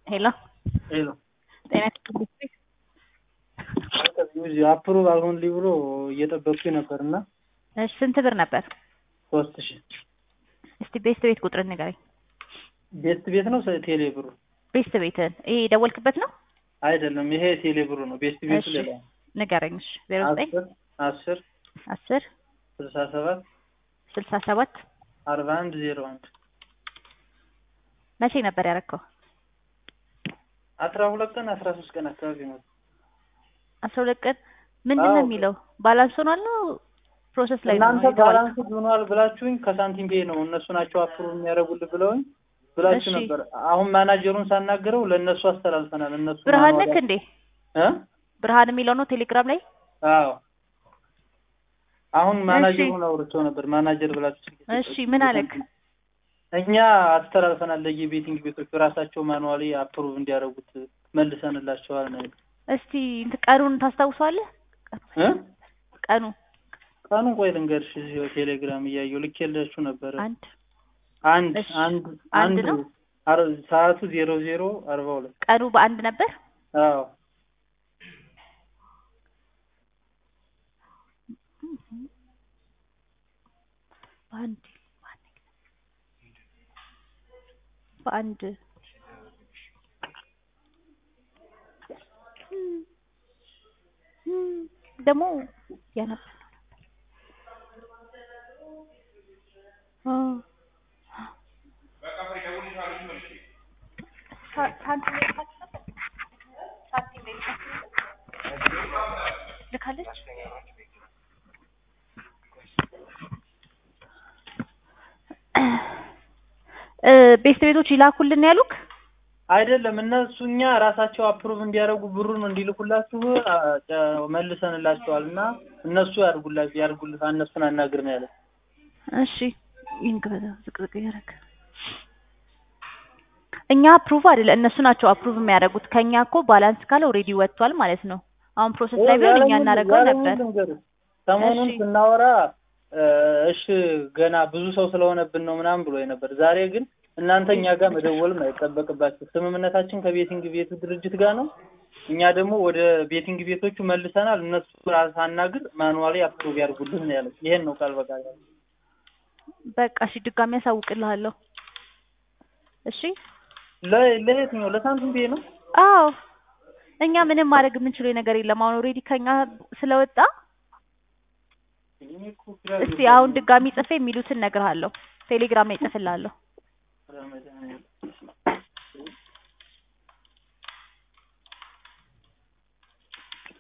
Hello. Hello. ጤና ይስጥልኝ። አፕሩቭ አልሆንልኝ ብሎ እየጠበቅኩኝ ነበርና እሺ ስንት ብር ነበር? 3000 እስቲ ቤስት ቤት ቁጥር ንገረኝ። ቤስት ቤት ነው ቴሌ ብሩ? ቤስት ቤትን ይሄ ደወልክበት ነው? አይደለም ይሄ ቴሌ ብሩ ነው። ቤስት ቤቱ ሌላ ነው። ንገረኝ። እሺ 09 10 10 67 67 41 01 መቼ ነበር ያረከው? 12 ቀን 13 ቀን አካባቢ ነው። 12 ቀን ምንድነው የሚለው? ባላንስ ሆኗል ነው ፕሮሰስ ላይ ነው? እናንተ ባላንስ ሆኗል ብላችሁኝ ከሳንቲም ቤ ነው እነሱ ናቸው አፕሩቭ የሚያደርጉልኝ ብለውኝ ብላችሁ ነበር። አሁን ማናጀሩን ሳናገረው ለነሱ አስተላልፈናል። እነሱ ብርሃን ነክ እንዴ? ብርሃን የሚለው ነው ቴሌግራም ላይ? አዎ አሁን ማናጀሩን አውርቼው ነበር። ማናጀር ብላችሁ እሺ ምን አለክ? እኛ አስተላልፈናል ለየቤቲንግ ቤቶች ራሳቸው ማኑዋሊ አፕሩቭ እንዲያደርጉት መልሰንላቸዋል ነው። እስቲ ቀኑን ታስታውሳለህ? ቀኑን ቆይ ልንገርሽ። እዚህ ቴሌግራም እያየሁ ልኬላችሁ ነበር። አንድ ነው ሰዓቱ 00:42 ቀኑ በአንድ ነበር። አዎ በአንድ ደግሞ ያነብ ልካለች። ቤስት ቤቶች ይላኩልን ያሉክ አይደለም እነሱኛ ራሳቸው አፕሩቭ እንዲያደርጉ ብሩን እንዲልኩላችሁ መልሰንላችኋልና እነሱ ያርጉልህ እነሱን አናግር ነው ያለው። እሺ ይንገበዛ ዝቅዝቅ ያረክ እኛ አፕሩቭ አይደለ እነሱ ናቸው አፕሩቭ የሚያደርጉት። ከኛ እኮ ባላንስ ካለ ኦሬዲ ወጥቷል ማለት ነው። አሁን ፕሮሰስ ላይ ቢሆን እኛ እናደርገው ነበር። ሰሞኑን ስናወራ እሺ ገና ብዙ ሰው ስለሆነብን ነው ምናምን ብሎ ነበር። ዛሬ ግን እናንተ እኛ ጋር መደወልም አይጠበቅባችሁ። ስምምነታችን ከቤቲንግ ቤቱ ድርጅት ጋር ነው። እኛ ደግሞ ወደ ቤቲንግ ቤቶቹ መልሰናል። እነሱ ራስ አናግር ማኑዋሊ አፕሩቭ ያርጉልን ነው ያለው። ይሄን ነው ቃል በቃል ያለው። በቃ እሺ ድጋሚ ያሳውቅልሃለሁ። እሺ ለየትኛው ለሳንቲም ቤ ነው? አዎ እኛ ምንም ማድረግ የምንችለው ነገር የለም። አሁን ኦሬዲ ከኛ ስለወጣ እስቲ አሁን ድጋሚ ጽፌ የሚሉትን እነግርሃለሁ። ቴሌግራም ላይ ጽፍልሃለሁ።